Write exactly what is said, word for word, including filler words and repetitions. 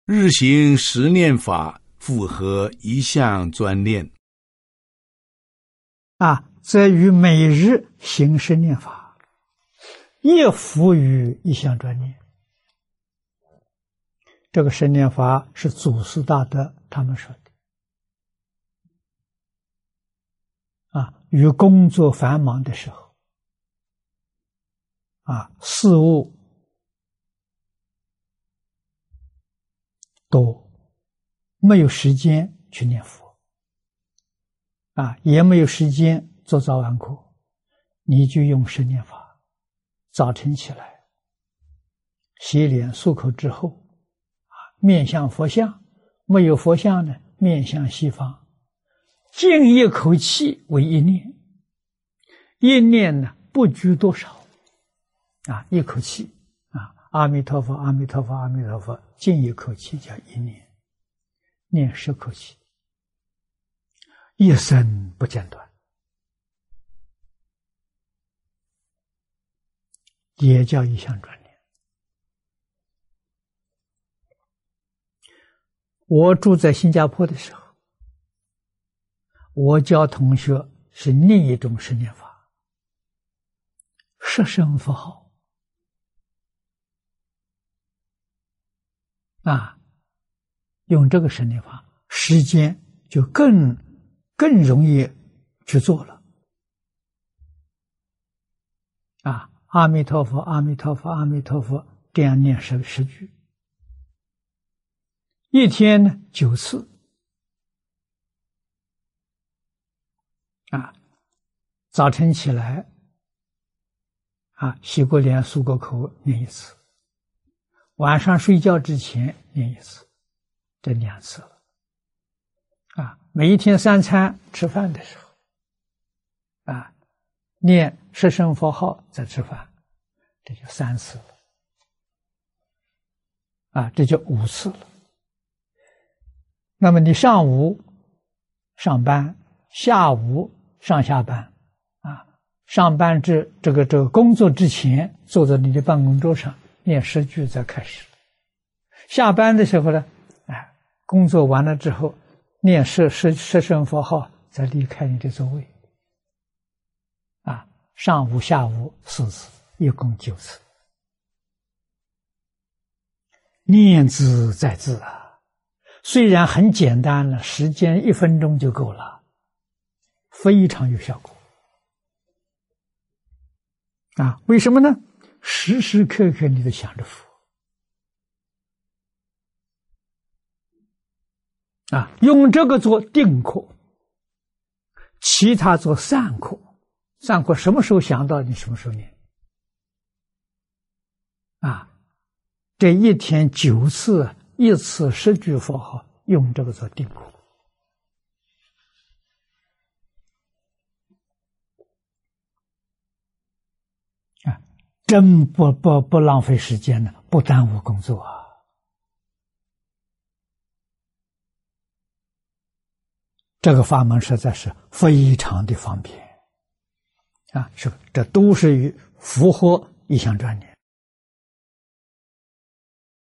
日行十念法，复合一项专念。 啊，则于每日行十念法，亦复于一项专念。这个十念法是祖师大德他们说的。啊，与工作繁忙的时候，啊，事务多，没有时间去念佛，啊，也没有时间做早晚课，你就用十念法，早晨起来，洗脸漱口之后，啊，面向佛像，没有佛像呢，面向西方。静一口气为一念，一念呢不拘多少，啊，一口气啊，阿弥陀佛，阿弥陀佛，阿弥陀佛，静一口气叫一念，念十口气，一生不间断，也叫一项专念。我住在新加坡的时候，我教同学是另一种十念法，摄身佛号啊，用这个十念法，时间就更更容易去做了啊！阿弥陀佛，阿弥陀佛，阿弥陀佛，这样念十十句，一天呢九次。啊，早晨起来，啊，洗过脸、漱过口，念一次；晚上睡觉之前念一次，这两次了。啊，每一天三餐吃饭的时候，啊，念摄身佛号再吃饭，这就三次了。啊，这就五次了。那么你上午上班，下午上下班，啊，上班之这个这个工作之前，坐在你的办公桌上念十句再开始。下班的时候呢，哎，工作完了之后，念摄摄摄身佛号，再离开你的座位。啊，上午下午四次，一共九次。念兹在兹啊，虽然很简单了，时间一分钟就够了。非常有效果啊！为什么呢？时时刻刻你都想着佛啊，用这个做定课，其他做散课。散课什么时候想到你什么时候念啊？这一天九次，一次十句佛号，用这个做定课。真不不不浪费时间呢，不耽误工作啊！这个法门实在是非常的方便啊！是，这都是与符合一项专念。